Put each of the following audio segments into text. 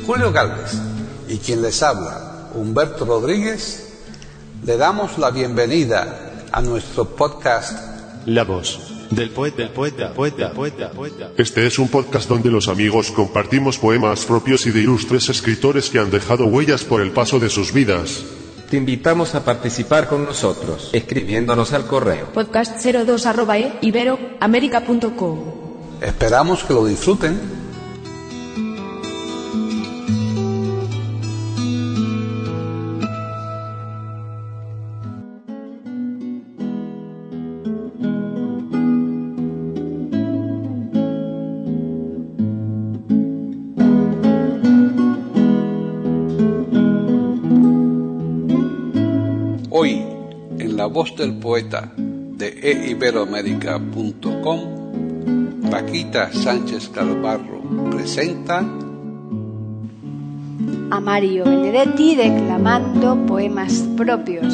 Julio Gálvez y quien les habla, Humberto Rodríguez, le damos la bienvenida a nuestro podcast La voz del poeta. Este es un podcast donde los amigos compartimos poemas propios y de ilustres escritores que han dejado huellas por el paso de sus vidas. Te invitamos a participar con nosotros, escribiéndonos al correo podcast02@iberoamerica.com. Esperamos que lo disfruten. Hoy, en La Voz del Poeta de eiberoamerica.com, Paquita Sánchez Galvarro presenta a Mario Benedetti declamando poemas propios.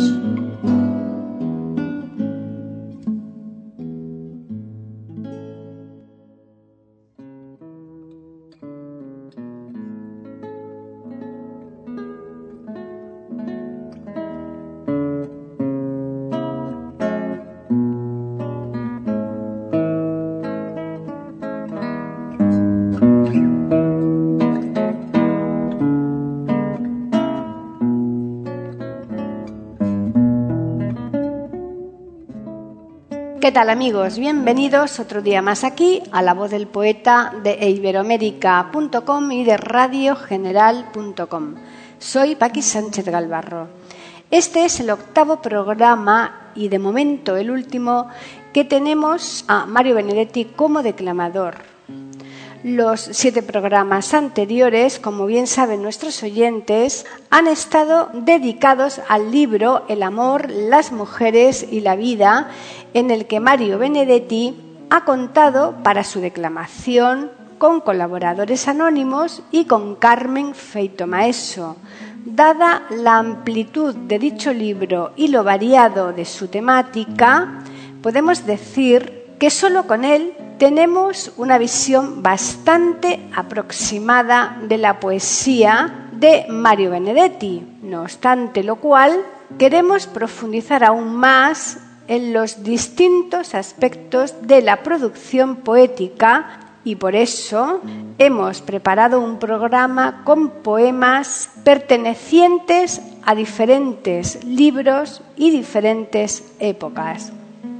¿Qué tal, amigos? Bienvenidos otro día más aquí a La Voz del Poeta de eiberoamerica.com y de radiogeneral.com. Soy Paqui Sánchez Galvarro. Este es el 8º programa y de momento el último que tenemos a Mario Benedetti como declamador. Los 7 programas anteriores, como bien saben nuestros oyentes, han estado dedicados al libro El amor, las mujeres y la vida, en el que Mario Benedetti ha contado para su declamación con colaboradores anónimos y con Carmen Feito Maeso. Dada la amplitud de dicho libro y lo variado de su temática, podemos decir que solo con él tenemos una visión bastante aproximada de la poesía de Mario Benedetti. No obstante lo cual, queremos profundizar aún más en los distintos aspectos de la producción poética y por eso hemos preparado un programa con poemas pertenecientes a diferentes libros y diferentes épocas.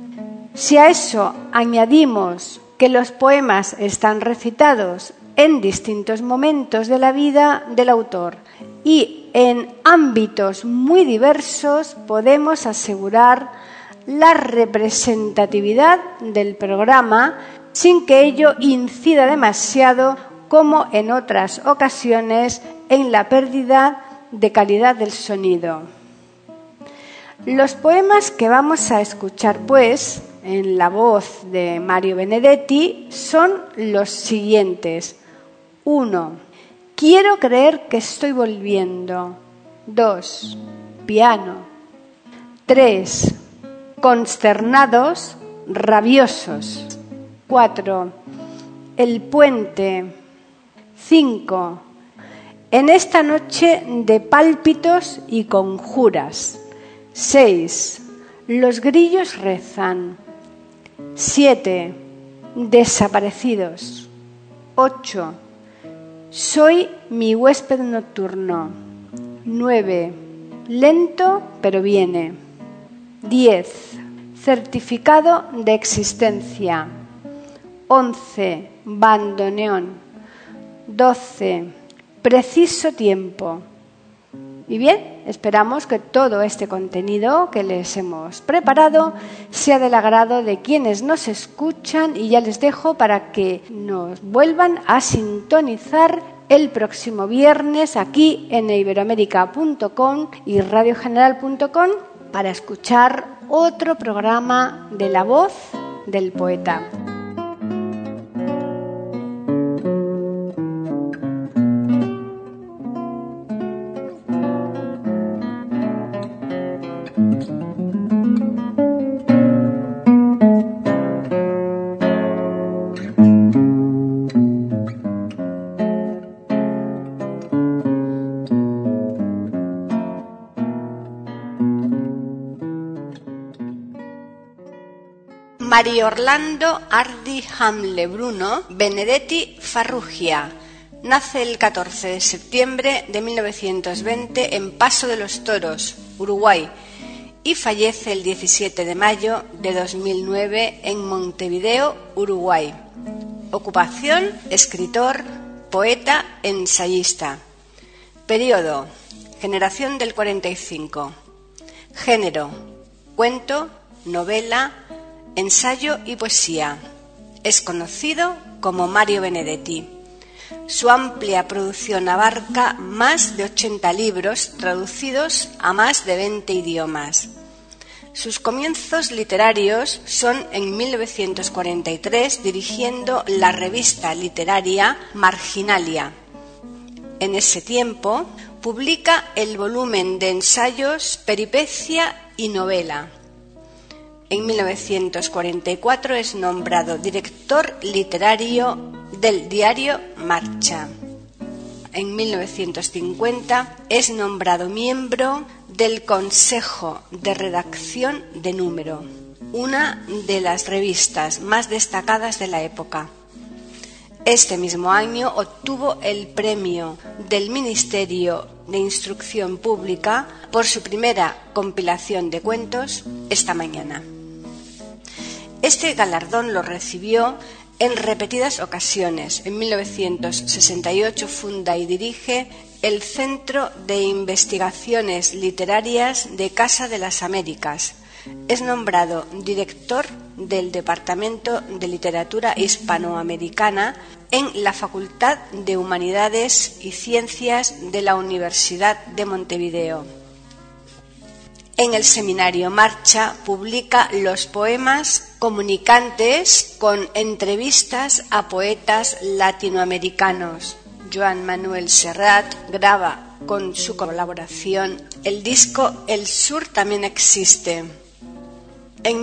Si a eso añadimos que los poemas están recitados en distintos momentos de la vida del autor y en ámbitos muy diversos, podemos asegurar la representatividad del programa sin que ello incida demasiado, como en otras ocasiones, en la pérdida de calidad del sonido. Los poemas que vamos a escuchar, pues, en la voz de Mario Benedetti son los siguientes. 1. Quiero creer que estoy volviendo. 2. Piano. 3. Consternados, rabiosos. 4. El puente. 5. En esta noche de pálpitos y conjuras. 6. Los grillos rezan. 7. Desaparecidos. 8. Soy mi huésped nocturno. 9. Lento pero viene. 10. Certificado de existencia. 11. Bandoneón. 12. Preciso tiempo. Y bien, esperamos que todo este contenido que les hemos preparado sea del agrado de quienes nos escuchan y ya les dejo para que nos vuelvan a sintonizar el próximo viernes aquí en iberoamerica.com y radiogeneral.com para escuchar otro programa de La Voz del Poeta. Mario Orlando Ardi Hamle Bruno Benedetti Farrugia. Nace el 14 de septiembre de 1920 en Paso de los Toros, Uruguay, y fallece el 17 de mayo de 2009 en Montevideo, Uruguay. Ocupación: escritor, poeta, ensayista. Periodo: generación del 45. Género: cuento, novela, ensayo y poesía. Es conocido como Mario Benedetti. Su amplia producción abarca más de 80 libros traducidos a más de 20 idiomas. Sus comienzos literarios son en 1943 dirigiendo la revista literaria Marginalia. En ese tiempo publica el volumen de ensayos Peripecia y novela. En 1944 es nombrado director literario del diario Marcha. En 1950 es nombrado miembro del Consejo de Redacción de Número, una de las revistas más destacadas de la época. Este mismo año obtuvo el premio del Ministerio de Instrucción Pública por su primera compilación de cuentos, Esta mañana. Este galardón lo recibió en repetidas ocasiones. En 1968 funda y dirige el Centro de Investigaciones Literarias de Casa de las Américas. Es nombrado director del Departamento de Literatura Hispanoamericana en la Facultad de Humanidades y Ciencias de la Universidad de Montevideo. En el seminario Marcha publica los poemas Comunicantes con entrevistas a poetas latinoamericanos. Joan Manuel Serrat graba con su colaboración el disco El Sur también existe. En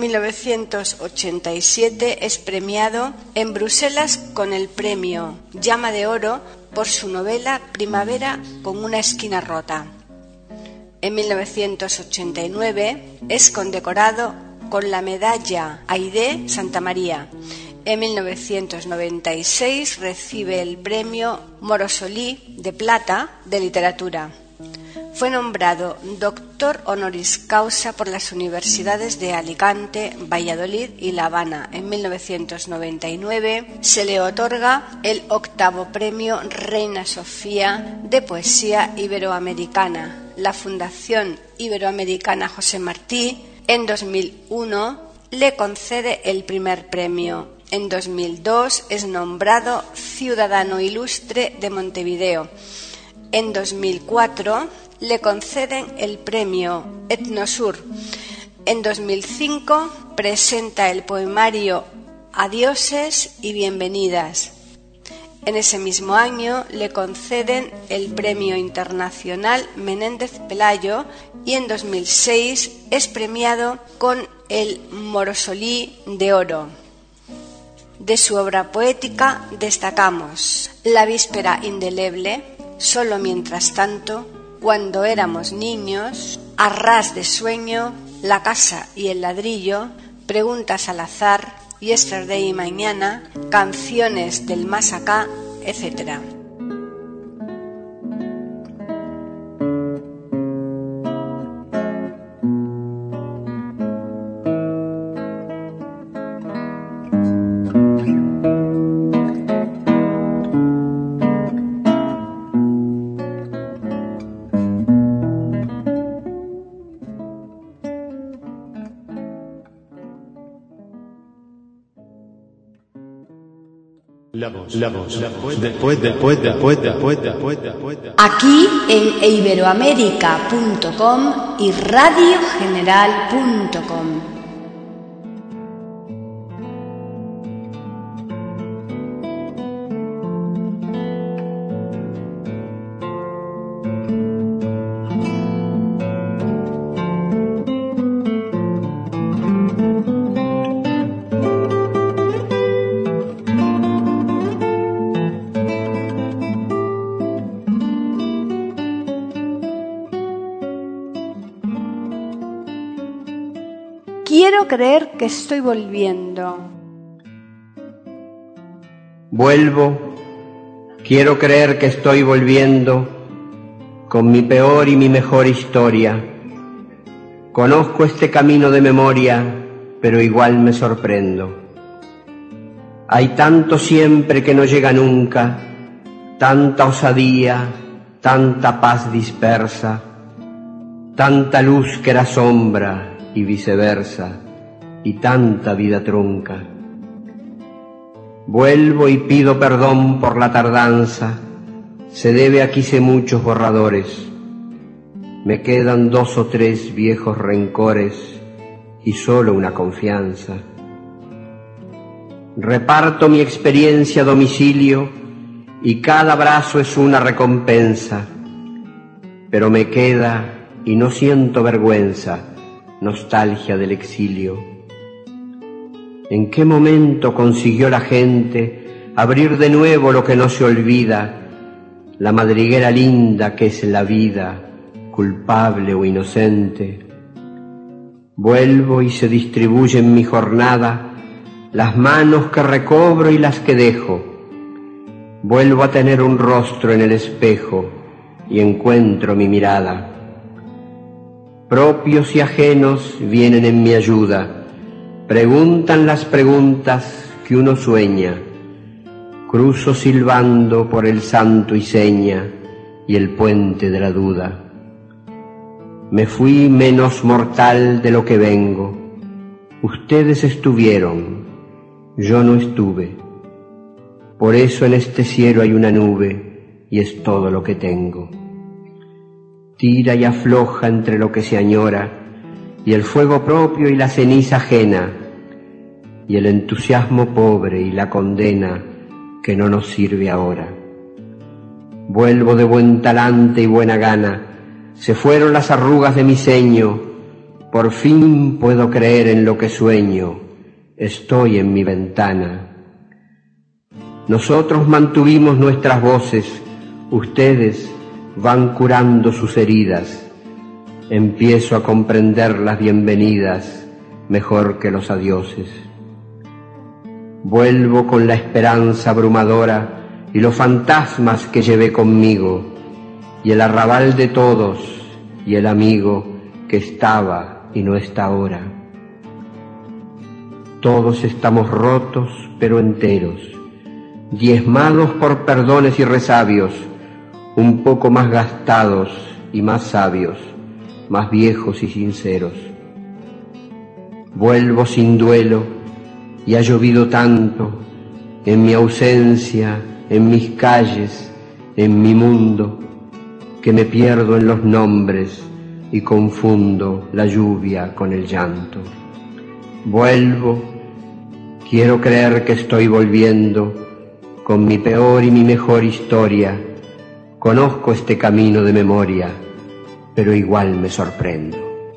1987 es premiado en Bruselas con el premio Llama de Oro por su novela Primavera con una esquina rota. En 1989 es condecorado con la medalla Aide Santa María. En 1996 recibe el premio Morosoli de Plata de Literatura. Fue nombrado doctor honoris causa por las universidades de Alicante, Valladolid y La Habana. En 1999 se le otorga el 8º premio Reina Sofía de Poesía Iberoamericana. La Fundación Iberoamericana José Martí en 2001 le concede el primer premio. En 2002 es nombrado Ciudadano Ilustre de Montevideo. En 2004 le conceden el premio Etnosur. En 2005 presenta el poemario Adioses y Bienvenidas. En ese mismo año le conceden el Premio Internacional Menéndez Pelayo y en 2006 es premiado con el Morosoli de Oro. De su obra poética destacamos La Víspera Indeleble, Solo mientras tanto, Cuando éramos niños, A ras de sueño, La casa y el ladrillo, Preguntas al azar, Yesterday y mañana, Canciones del más acá, etc. Aquí en iberoamerica.com y radiogeneral.com. Quiero creer que estoy volviendo. Vuelvo, quiero creer que estoy volviendo con mi peor y mi mejor historia. Conozco este camino de memoria, pero igual me sorprendo. Hay tanto siempre que no llega nunca, tanta osadía, tanta paz dispersa, tanta luz que era sombra y viceversa, y tanta vida trunca. Vuelvo y pido perdón por la tardanza, se debe a que hice muchos borradores. Me quedan 2 o 3 viejos rencores y solo una confianza. Reparto mi experiencia a domicilio y cada abrazo es una recompensa, pero me queda, y no siento vergüenza, nostalgia del exilio. ¿En qué momento consiguió la gente abrir de nuevo lo que no se olvida, la madriguera linda que es la vida, culpable o inocente? Vuelvo y se distribuye en mi jornada las manos que recobro y las que dejo. Vuelvo a tener un rostro en el espejo y encuentro mi mirada. Propios y ajenos vienen en mi ayuda, preguntan las preguntas que uno sueña. Cruzo silbando por el santo y seña y el puente de la duda. Me fui menos mortal de lo que vengo. Ustedes estuvieron, yo no estuve. Por eso en este cielo hay una nube y es todo lo que tengo. Tira y afloja entre lo que se añora y el fuego propio y la ceniza ajena y el entusiasmo pobre y la condena que no nos sirve ahora. Vuelvo de buen talante y buena gana, se fueron las arrugas de mi ceño, por fin puedo creer en lo que sueño, estoy en mi ventana. Nosotros mantuvimos nuestras voces, ustedes van curando sus heridas. Empiezo a comprender las bienvenidas mejor que los adioses. Vuelvo con la esperanza abrumadora y los fantasmas que llevé conmigo, y el arrabal de todos, y el amigo que estaba y no está ahora. Todos estamos rotos pero enteros, diezmados por perdones y resabios, un poco más gastados y más sabios, más viejos y sinceros. Vuelvo sin duelo y ha llovido tanto, en mi ausencia, en mis calles, en mi mundo, que me pierdo en los nombres y confundo la lluvia con el llanto. Vuelvo, quiero creer que estoy volviendo, con mi peor y mi mejor historia. Conozco este camino de memoria, pero igual me sorprendo.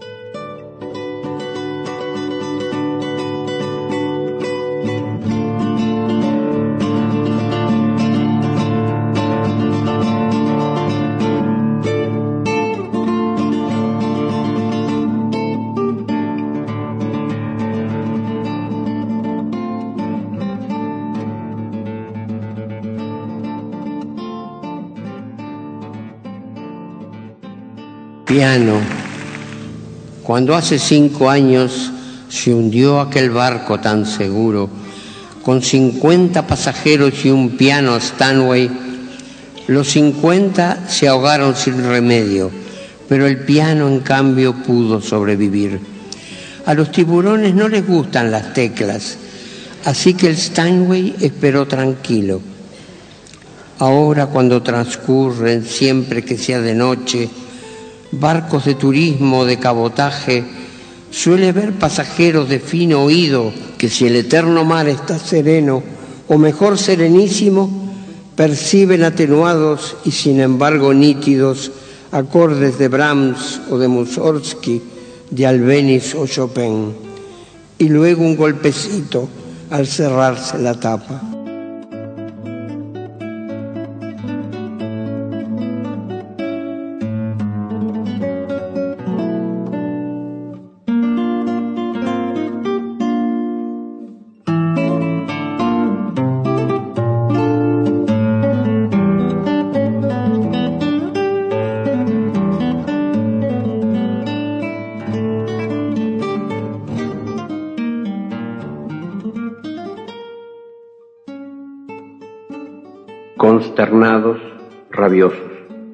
Piano. Cuando hace 5 años se hundió aquel barco tan seguro, con 50 pasajeros y un piano Stanway, los 50 se ahogaron sin remedio, pero el piano en cambio pudo sobrevivir. A los tiburones no les gustan las teclas, así que el Stanway esperó tranquilo. Ahora, cuando transcurren, siempre que sea de noche, barcos de turismo o de cabotaje, suele ver pasajeros de fino oído que, si el eterno mar está sereno, o mejor serenísimo, perciben atenuados y sin embargo nítidos acordes de Brahms o de Mussorgsky, de Albéniz o Chopin, y luego un golpecito al cerrarse la tapa. consternados, rabiosos.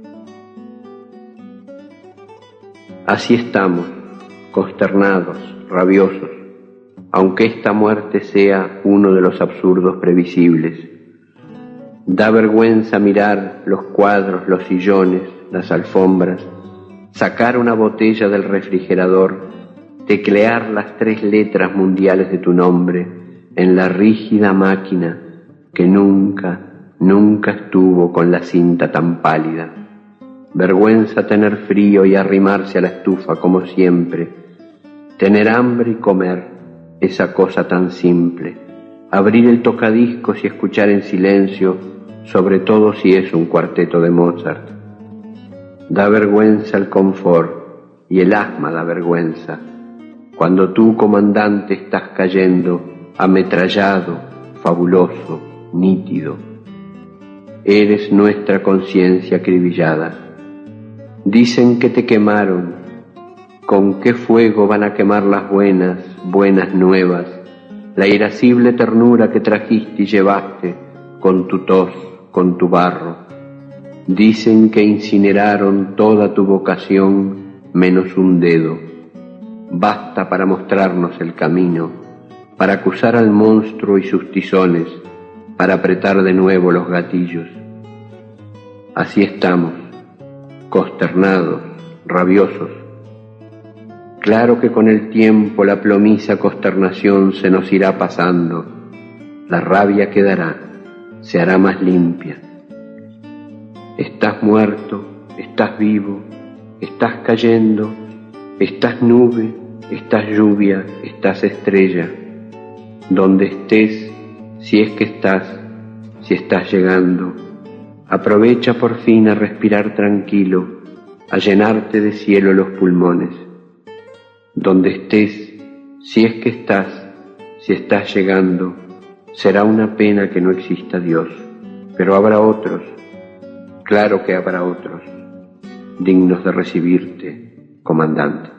Así estamos, consternados, rabiosos, aunque esta muerte sea uno de los absurdos previsibles. Da vergüenza mirar los cuadros, los sillones, las alfombras, sacar una botella del refrigerador, teclear las 3 letras mundiales de tu nombre en la rígida máquina que nunca estuvo con la cinta tan pálida. Vergüenza tener frío y arrimarse a la estufa como siempre, tener hambre y comer, esa cosa tan simple, abrir el tocadiscos y escuchar en silencio, sobre todo si es un cuarteto de Mozart. Da vergüenza el confort y el asma da vergüenza, cuando tú, comandante, estás cayendo, ametrallado, fabuloso, nítido. Eres nuestra conciencia acribillada. Dicen que te quemaron. ¿Con qué fuego van a quemar las buenas nuevas? La irascible ternura que trajiste y llevaste con tu tos, con tu barro. Dicen que incineraron toda tu vocación menos un dedo. Basta para mostrarnos el camino, para acusar al monstruo y sus tizones, para apretar de nuevo los gatillos. Así estamos, consternados, rabiosos. Claro que con el tiempo la plomiza consternación se nos irá pasando, la rabia quedará, se hará más limpia. Estás muerto, estás vivo, estás cayendo, estás nube, estás lluvia, estás estrella. Donde estés, si es que estás, si estás llegando, aprovecha por fin a respirar tranquilo, a llenarte de cielo los pulmones. Donde estés, si es que estás, si estás llegando, será una pena que no exista Dios, pero habrá otros, claro que habrá otros, dignos de recibirte, comandante.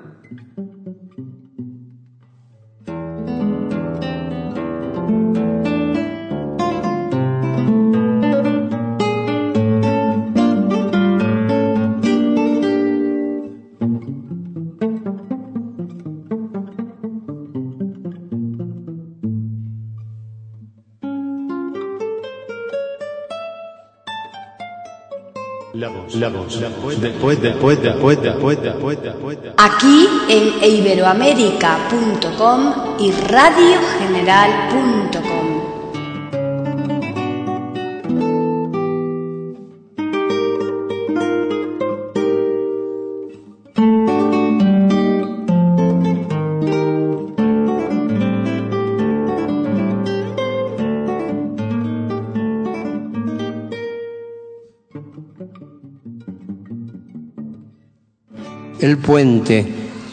Aquí en iberoamerica.com y radiogeneral.com. El puente.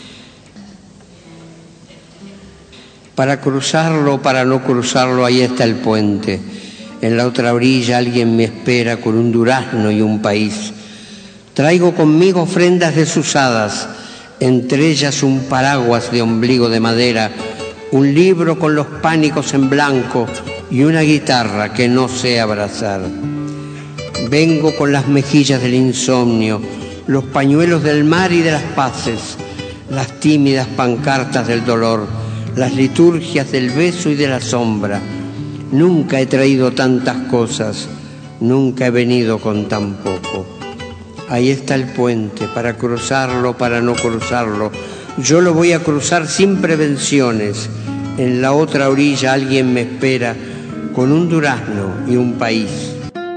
Para cruzarlo, para no cruzarlo, ahí está el puente. En la otra orilla alguien me espera con un durazno y un país. Traigo conmigo ofrendas desusadas, entre ellas un paraguas de ombligo de madera, un libro con los pánicos en blanco y una guitarra que no sé abrazar. Vengo con las mejillas del insomnio, los pañuelos del mar y de las paces, las tímidas pancartas del dolor, las liturgias del beso y de la sombra. Nunca he traído tantas cosas, nunca he venido con tan poco. Ahí está el puente, para cruzarlo, para no cruzarlo. Yo lo voy a cruzar sin prevenciones. En la otra orilla alguien me espera con un durazno y un país.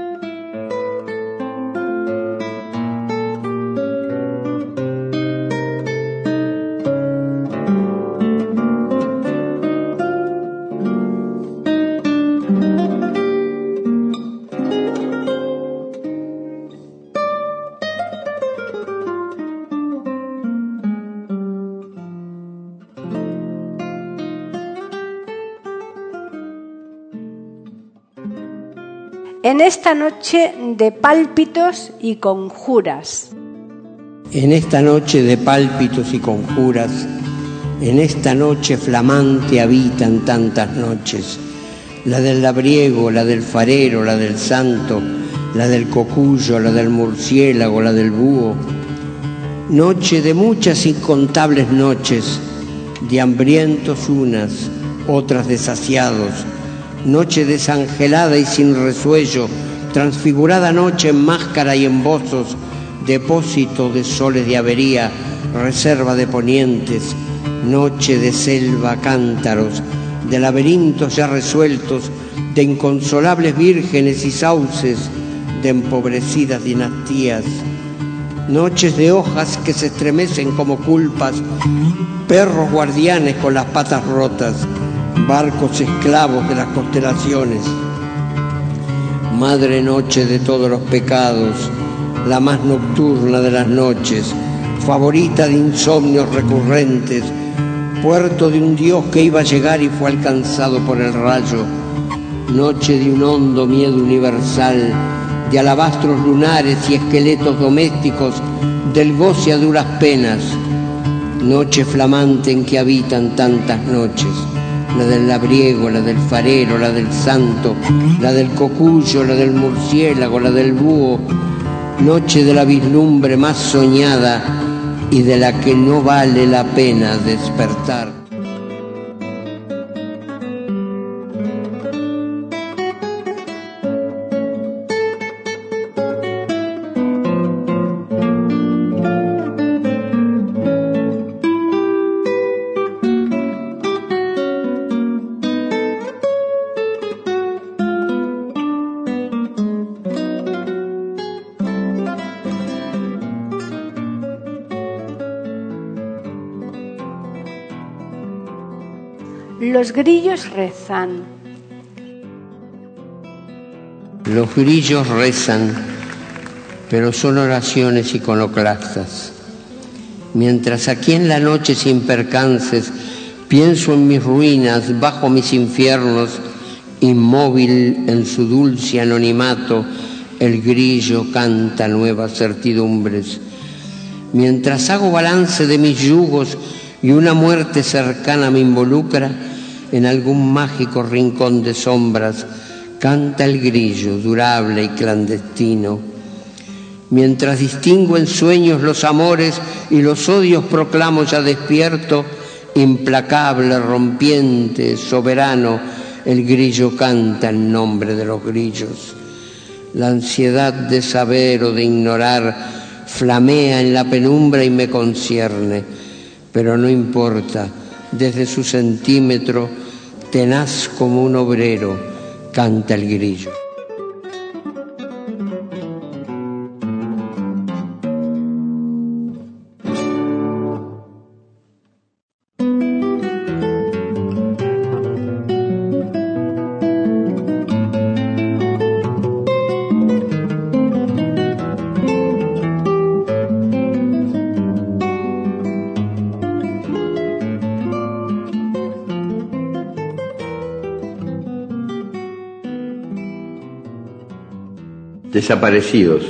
En esta noche de pálpitos y conjuras. En esta noche de pálpitos y conjuras, en esta noche flamante habitan tantas noches, la del labriego, la del farero, la del santo, la del cocuyo, la del murciélago, la del búho. Noche de muchas incontables noches, de hambrientos unas, otras de saciados. Noche desangelada y sin resuello, transfigurada noche en máscara y en bozos, depósito de soles de avería, reserva de ponientes, noche de selva cántaros, de laberintos ya resueltos, de inconsolables vírgenes y sauces, de empobrecidas dinastías, noches de hojas que se estremecen como culpas, perros guardianes con las patas rotas, barcos esclavos de las constelaciones. Madre noche de todos los pecados, la más nocturna de las noches, favorita de insomnios recurrentes, puerto de un Dios que iba a llegar y fue alcanzado por el rayo, noche de un hondo miedo universal, de alabastros lunares y esqueletos domésticos, del goce a duras penas, noche flamante en que habitan tantas noches, la del labriego, la del farero, la del santo, la del cocuyo, la del murciélago, la del búho, noche de la vislumbre más soñada y de la que no vale la pena despertar. Los grillos rezan. Los grillos rezan, pero son oraciones iconoclastas. Mientras aquí en la noche sin percances pienso en mis ruinas, bajo mis infiernos, inmóvil en su dulce anonimato, el grillo canta nuevas certidumbres. Mientras hago balance de mis yugos y una muerte cercana me involucra, en algún mágico rincón de sombras canta el grillo durable y clandestino. Mientras distingo en sueños los amores y los odios proclamo ya despierto, implacable, rompiente, soberano, el grillo canta en nombre de los grillos. La ansiedad de saber o de ignorar flamea en la penumbra y me concierne, pero no importa, desde su centímetro, tenaz como un obrero, canta el grillo. Desaparecidos.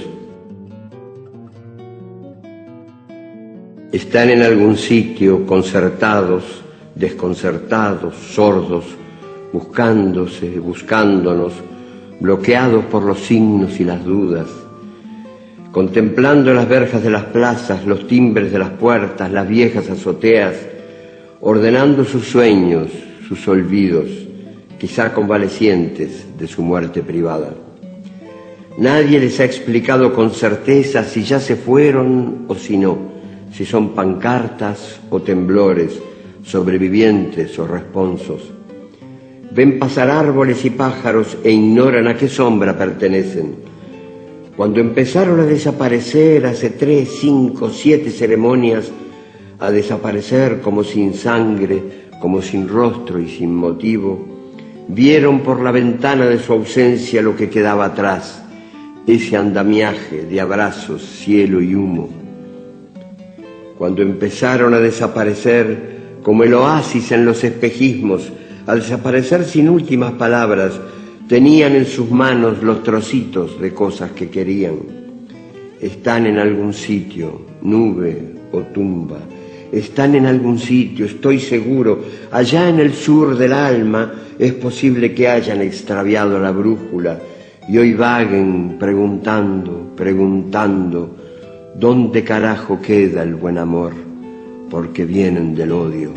Están en algún sitio concertados, desconcertados, sordos, buscándose, buscándonos, bloqueados por los signos y las dudas, contemplando las verjas de las plazas, los timbres de las puertas, las viejas azoteas, ordenando sus sueños, sus olvidos, quizá convalecientes de su muerte privada. Nadie les ha explicado con certeza si ya se fueron o si no, si son pancartas o temblores, sobrevivientes o responsos. Ven pasar árboles y pájaros e ignoran a qué sombra pertenecen. Cuando empezaron a desaparecer hace 3, 5, 7 ceremonias, a desaparecer como sin sangre, como sin rostro y sin motivo, vieron por la ventana de su ausencia lo que quedaba atrás, ese andamiaje de abrazos, cielo y humo. Cuando empezaron a desaparecer como el oasis en los espejismos, al desaparecer sin últimas palabras, tenían en sus manos los trocitos de cosas que querían. Están en algún sitio, nube o tumba. Están en algún sitio, estoy seguro, allá en el sur del alma. Es posible que hayan extraviado la brújula y hoy vaguen preguntando, preguntando, ¿dónde carajo queda el buen amor? Porque vienen del odio.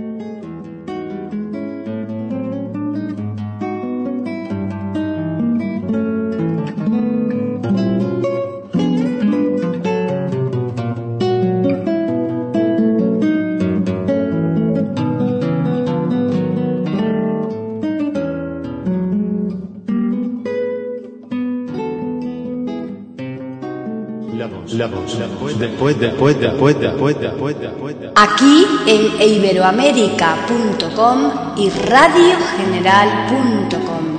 Aquí en iberoamerica.com y radiogeneral.com.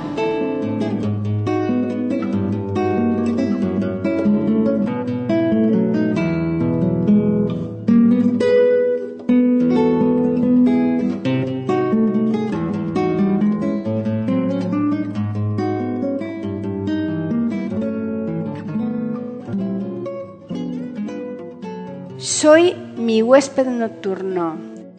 Soy mi huésped nocturno.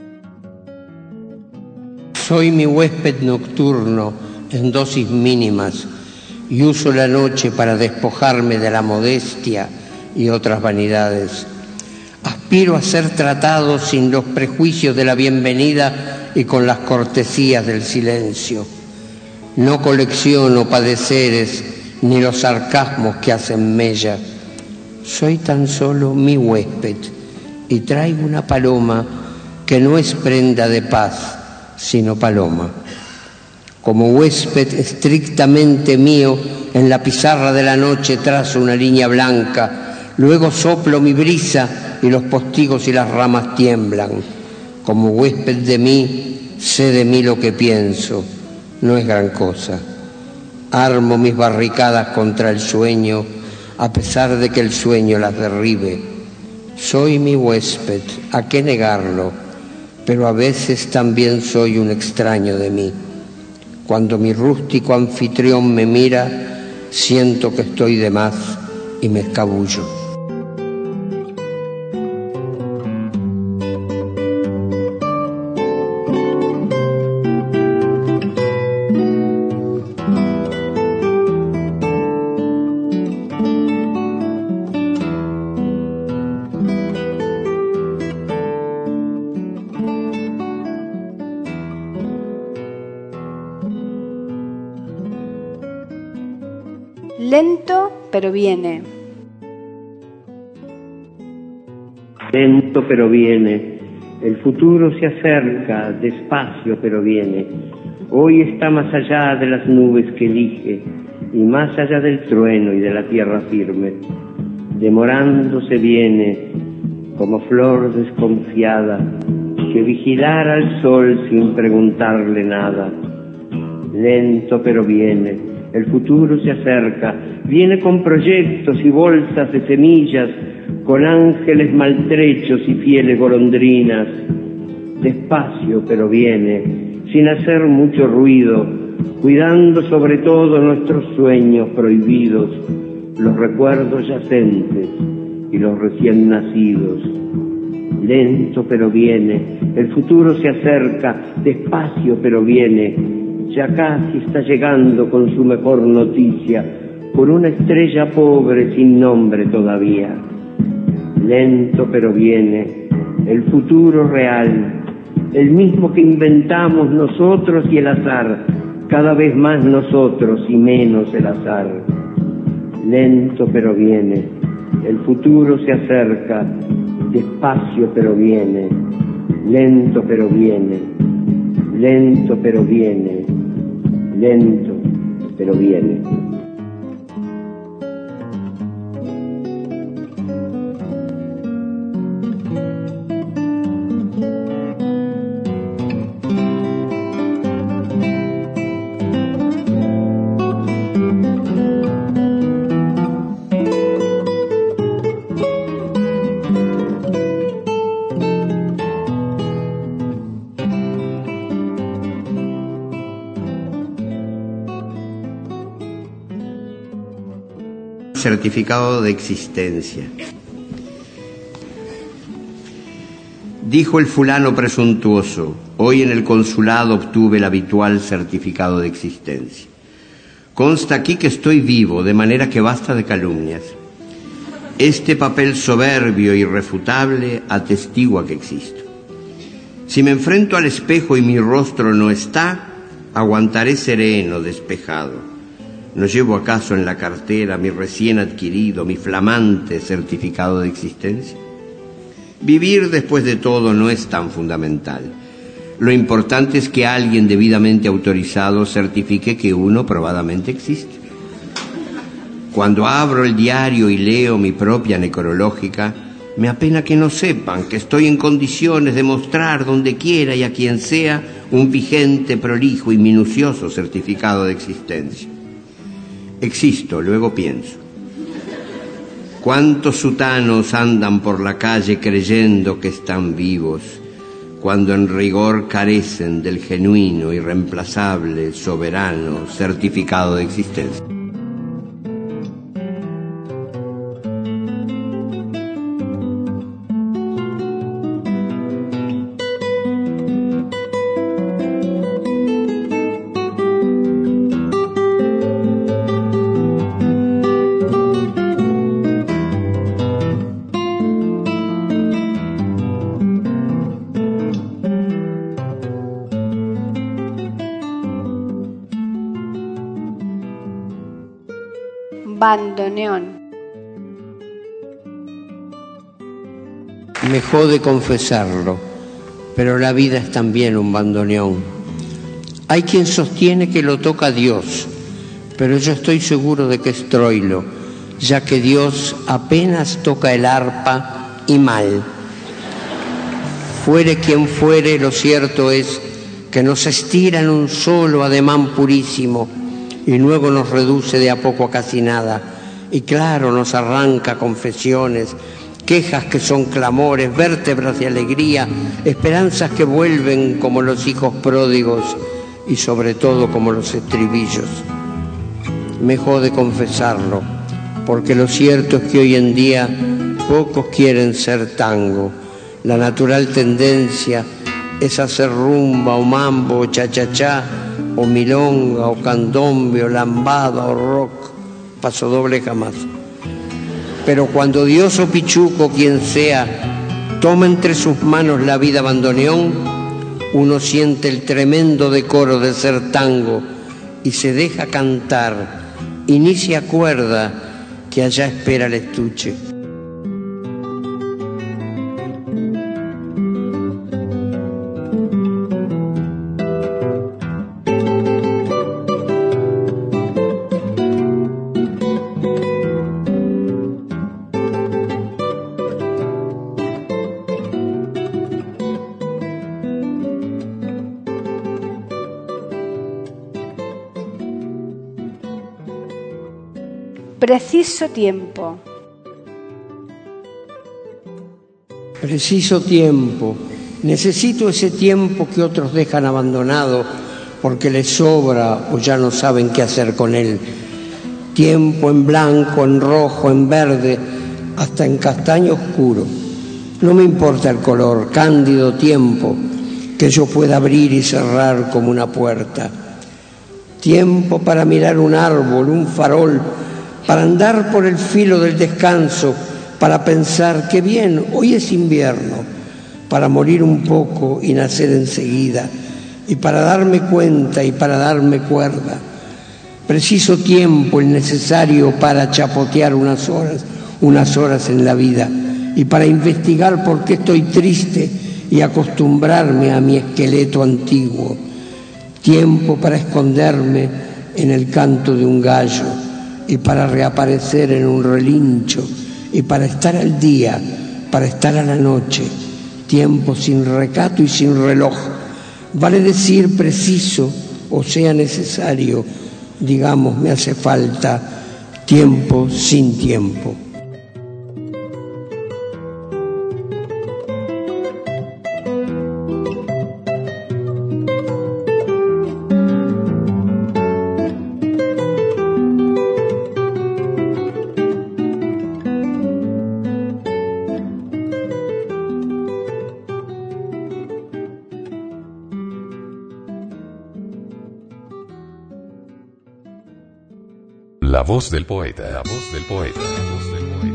Soy mi huésped nocturno en dosis mínimas y uso la noche para despojarme de la modestia y otras vanidades. Aspiro a ser tratado sin los prejuicios de la bienvenida y con las cortesías del silencio. No colecciono padeceres ni los sarcasmos que hacen mella. Soy tan solo mi huésped y traigo una paloma que no es prenda de paz, sino paloma. Como huésped estrictamente mío, en la pizarra de la noche trazo una línea blanca, luego soplo mi brisa y los postigos y las ramas tiemblan. Como huésped de mí, sé de mí lo que pienso, no es gran cosa. Armo mis barricadas contra el sueño, a pesar de que el sueño las derribe. Soy mi huésped, ¿a qué negarlo? Pero a veces también soy un extraño de mí. Cuando mi rústico anfitrión me mira, siento que estoy de más y me escabullo. Lento, pero viene. Lento, pero viene. El futuro se acerca, despacio, pero viene. Hoy está más allá de las nubes que elige y más allá del trueno y de la tierra firme. Demorándose viene, como flor desconfiada, que vigilara al sol sin preguntarle nada. Lento, pero viene. El futuro se acerca, viene con proyectos y bolsas de semillas, con ángeles maltrechos y fieles golondrinas. Despacio, pero viene, sin hacer mucho ruido, cuidando sobre todo nuestros sueños prohibidos, los recuerdos yacentes y los recién nacidos. Lento, pero viene, el futuro se acerca, despacio, pero viene. Ya casi está llegando con su mejor noticia, por una estrella pobre sin nombre todavía. Lento, pero viene, el futuro real, el mismo que inventamos nosotros y el azar, cada vez más nosotros y menos el azar. Lento, pero viene, el futuro se acerca, despacio, pero viene, lento, pero viene, lento, pero viene, lento, pero viene. Certificado de existencia. Dijo el fulano presuntuoso: hoy en el consulado obtuve el habitual certificado de existencia. Consta aquí que estoy vivo, de manera que basta de calumnias. Este papel soberbio e irrefutable atestigua que existo. Si me enfrento al espejo y mi rostro no está, aguantaré sereno, despejado. ¿No llevo acaso en la cartera mi recién adquirido, mi flamante certificado de existencia? Vivir, después de todo, no es tan fundamental. Lo importante es que alguien debidamente autorizado certifique que uno probadamente existe. Cuando abro el diario y leo mi propia necrológica, me apena que no sepan que estoy en condiciones de mostrar donde quiera y a quien sea un vigente, prolijo y minucioso certificado de existencia. Existo, luego pienso. ¿Cuántos sutanos andan por la calle creyendo que están vivos, cuando en rigor carecen del genuino, irreemplazable, soberano certificado de existencia? Bandoneón. Me jode confesarlo, pero la vida es también un bandoneón. Hay quien sostiene que lo toca Dios, pero yo estoy seguro de que es Troilo, ya que Dios apenas toca el arpa y mal. Fuere quien fuere, lo cierto es que nos estira en un solo ademán purísimo y luego nos reduce de a poco a casi nada. Y claro, nos arranca confesiones, quejas que son clamores, vértebras de alegría, esperanzas que vuelven como los hijos pródigos y sobre todo como los estribillos. Me jode confesarlo, porque lo cierto es que hoy en día pocos quieren ser tango. La natural tendencia es hacer rumba o mambo o cha-cha-cha, o milonga, o candombe, o lambada, o rock, pasodoble jamás. Pero cuando Dios o Pichuco, quien sea, toma entre sus manos la vida bandoneón, uno siente el tremendo decoro de ser tango y se deja cantar y ni se acuerda que allá espera el estuche. Preciso tiempo. Preciso tiempo. Necesito ese tiempo que otros dejan abandonado porque les sobra o ya no saben qué hacer con él. Tiempo en blanco, en rojo, en verde, hasta en castaño oscuro. No me importa el color, cándido tiempo que yo pueda abrir y cerrar como una puerta. Tiempo para mirar un árbol, un farol, para andar por el filo del descanso, para pensar que bien, hoy es invierno, para morir un poco y nacer enseguida, y para darme cuenta y para darme cuerda. Preciso tiempo el necesario para chapotear unas horas en la vida, y para investigar por qué estoy triste y acostumbrarme a mi esqueleto antiguo. Tiempo para esconderme en el canto de un gallo, y para reaparecer en un relincho, y para estar al día, para estar a la noche. Tiempo sin recato y sin reloj. Vale decir preciso, o sea necesario, digamos, me hace falta tiempo sin tiempo. La voz del poeta. La voz del poeta. La voz del poeta.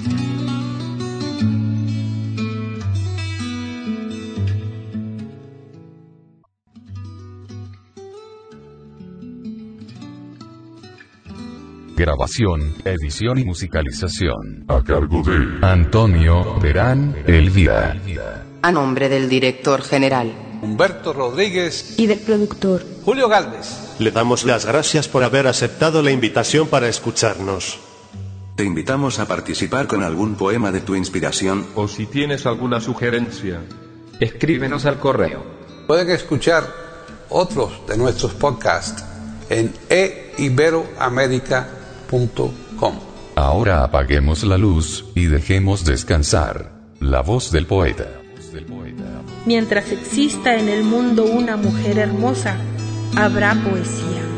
Grabación, edición y musicalización. A cargo de Antonio Verán Elvira. A nombre del director general Humberto Rodríguez y del productor Julio Galvez. Le damos las gracias por haber aceptado la invitación para escucharnos. Te invitamos a participar con algún poema de tu inspiración. O si tienes alguna sugerencia, escríbenos al correo. Pueden escuchar otros de nuestros podcasts en eiberoamerica.com. Ahora apaguemos la luz y dejemos descansar la voz del poeta. Mientras exista en el mundo una mujer hermosa, habrá poesía.